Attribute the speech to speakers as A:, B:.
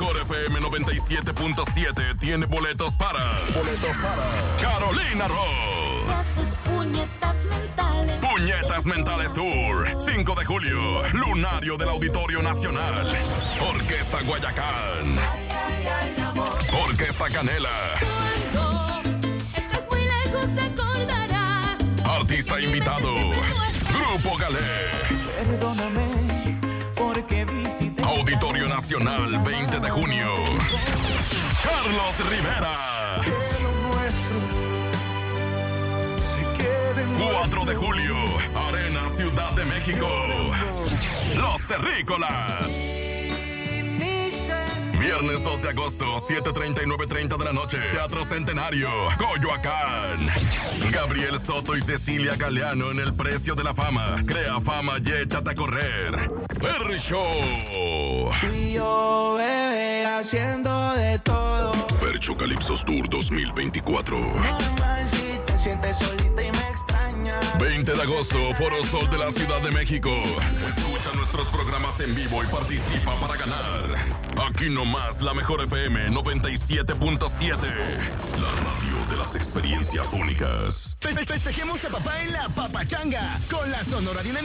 A: mejor FM 97.7 tiene boletos para Carolina Ross.
B: Haces puñetas mentales.
A: Puñetas Mentales Tour, 5 de julio, lunario del Auditorio Nacional. Orquesta Guayacán. Orquesta Canela.
B: Cuando estés muy lejos te acordarás.
A: Artista invitado, Grupo Galé.
C: Perdóname porque visité.
A: Auditorio Nacional, 20 de junio. Carlos Rivera.
C: Que lo nuestro se quede en
A: 4 de julio, Arena Ciudad de México. Los Terrícolas. Viernes 2 de agosto, 7:30 y 9:30 de la noche. Teatro Centenario, Coyoacán. Gabriel Soto y Cecilia Galeano en El Precio de la Fama. Crea fama y échate a correr. Perry Show.
C: Y yo, bebé, haciendo de todo.
A: Percho Calipsos Tour 2024.
C: Normal si te sientes solita y me extrañas.
A: 20 de agosto, Foro Sol de la Ciudad de México. Escucha nuestros programas en vivo y participa para ganar. Aquí nomás, la mejor FM 97.7. La radio de las experiencias únicas.
D: Festejemos a papá en la papachanga con la Sonora Dinamita.